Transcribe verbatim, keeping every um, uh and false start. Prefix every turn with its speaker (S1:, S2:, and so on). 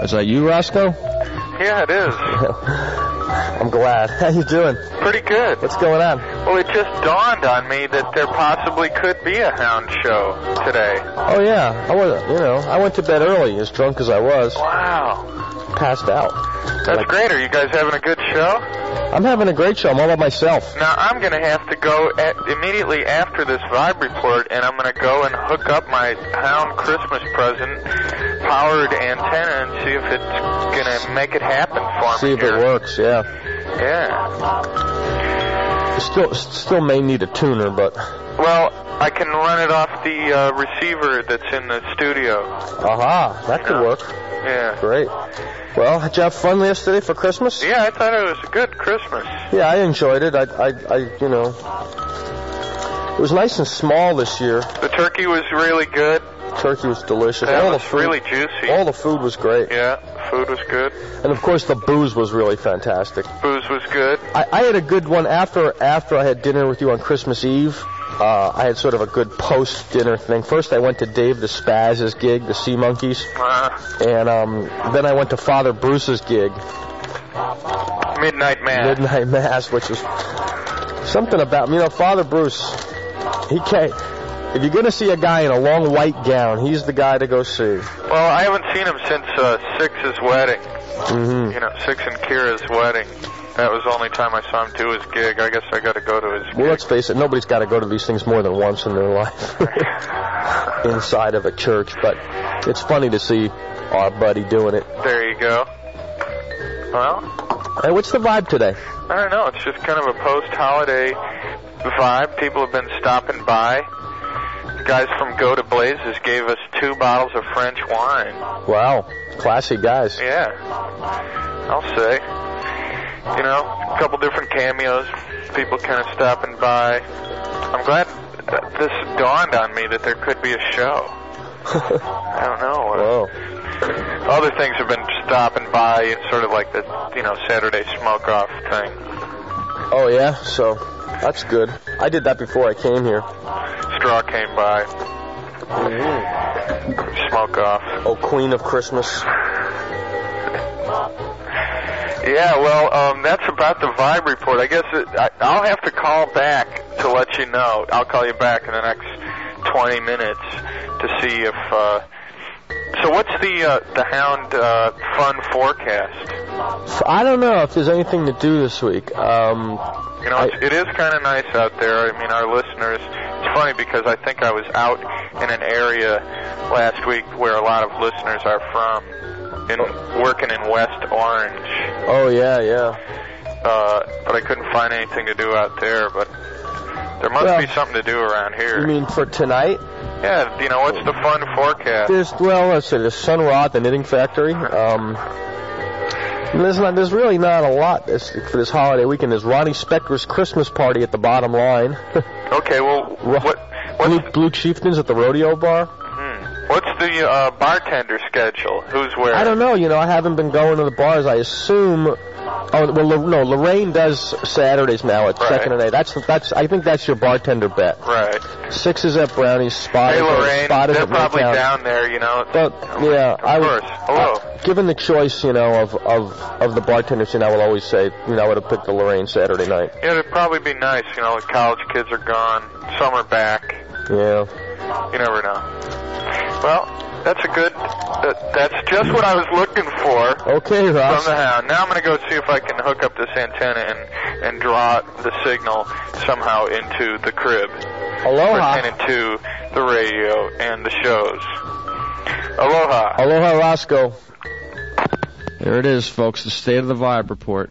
S1: Is that you, Roscoe?
S2: Yeah, it is.
S1: I'm glad. How you doing?
S2: Pretty good.
S1: What's going on?
S2: Well, it just dawned on me that there possibly could be a hound show today.
S1: Oh, yeah. I was, you know, I went to bed early, as drunk as I was.
S2: Wow.
S1: Passed out.
S2: That's like, great. Are you guys having a good show?
S1: I'm having a great show. I'm all by myself.
S2: Now, I'm going to have to go at, immediately after this Vibe Report, and I'm going to go and hook up my Hound Christmas present powered antenna and see if it's going to make it happen for
S1: see
S2: me.
S1: See if
S2: here.
S1: it works, yeah.
S2: Yeah.
S1: You still, still may need a tuner, but...
S2: Well, I can run it off the uh, receiver that's in the studio.
S1: Aha, that could work.
S2: Yeah.
S1: Great. Well, did you have fun yesterday for Christmas?
S2: Yeah, I thought it was a good Christmas.
S1: Yeah, I enjoyed it. I, I, I, you know, it was nice and small this year.
S2: The turkey was really good.
S1: Turkey was delicious.
S2: That
S1: all
S2: was
S1: the food,
S2: really juicy.
S1: All the food was great.
S2: Yeah, food was good.
S1: And of course, the booze was really fantastic.
S2: Booze was good.
S1: I, I had a good one after after I had dinner with you on Christmas Eve. Uh, I had sort of a good post-dinner thing. First, I went to Dave the Spaz's gig, the Sea Monkeys,
S2: uh,
S1: and um, then I went to Father Bruce's gig,
S2: Midnight Mass.
S1: Midnight Mass, which is something about, you know, Father Bruce. He can't. If you're going to see a guy in a long white gown, he's the guy to go see.
S2: Well, I haven't seen him since uh, Six's wedding.
S1: Mm-hmm.
S2: You know, Six and Kira's wedding. That was the only time I saw him do his gig. I guess I got to go to his gig.
S1: Well, let's face it, nobody's got to go to these things more than once in their life inside of a church. But it's funny to see our buddy doing it.
S2: There you go. Well,
S1: hey, what's the vibe today?
S2: I don't know. It's just kind of a post-holiday vibe. People have been stopping by. The guys from Go to Blazes gave us two bottles of French wine.
S1: Wow. Classy guys.
S2: Yeah. I'll say. You know, a couple different cameos, people kind of stopping by. I'm glad that this dawned on me that there could be a show. I don't know.
S1: Whoa.
S2: Other things have been stopping by. It's sort of like the, you know, Saturday smoke-off thing.
S1: Oh, yeah? So, that's good. I did that before I came here.
S2: Straw came by.
S1: Mm-hmm.
S2: Smoke-off.
S1: Oh, Queen of Christmas.
S2: Yeah, well, um, that's about the Vibe Report. I guess it, I, I'll have to call back to let you know. I'll call you back in the next twenty minutes to see if... Uh, so what's the uh, the Hound uh, fun forecast?
S1: I don't know if there's anything to do this week. Um,
S2: you know,
S1: I,
S2: it's, it is kind of nice out there. I mean, our listeners... It's funny because I think I was out in an area last week where a lot of listeners are from. In, working in West Orange.
S1: Oh, yeah, yeah.
S2: Uh, but I couldn't find anything to do out there, but there must
S1: well,
S2: be something to do around here.
S1: You mean for tonight?
S2: Yeah, you know, what's the fun forecast?
S1: There's, well, let's see, there's Sun Ra at the Knitting Factory. Um, there's, not, there's really not a lot this, for this holiday weekend. There's Ronnie Spector's Christmas party at the bottom line.
S2: Okay, well, what...
S1: Blue, Blue Chieftains at the Rodeo Bar.
S2: What's the uh, bartender schedule? Who's where?
S1: I don't know. You know, I haven't been going to the bars. I assume. Oh well, no. Lorraine does Saturdays now at
S2: right.
S1: Second and Eight. That's that's. I think that's your bartender bet.
S2: Right.
S1: Six is at Brownie's. Spot
S2: hey,
S1: is
S2: Lorraine,
S1: spot
S2: they're
S1: at
S2: probably
S1: Midtown.
S2: down there. You know.
S1: But yeah,
S2: of
S1: I would.
S2: course. Hello.
S1: Uh, given the choice, you know, of of of the bartenders, you know, I will always say, you know, I would have picked the Lorraine Saturday night.
S2: Yeah, it'd probably be nice. You know, the college kids are gone. Some are back.
S1: Yeah.
S2: You never know. Well. That's a good, that, that's just what I was looking for.
S1: Okay, Ross.
S2: From the Hound. Now I'm going to go see if I can hook up this antenna and, and draw the signal somehow into the crib.
S1: Aloha.
S2: And into the radio and the shows. Aloha.
S1: Aloha, Roscoe. There it is, folks, the State of the Vibe Report.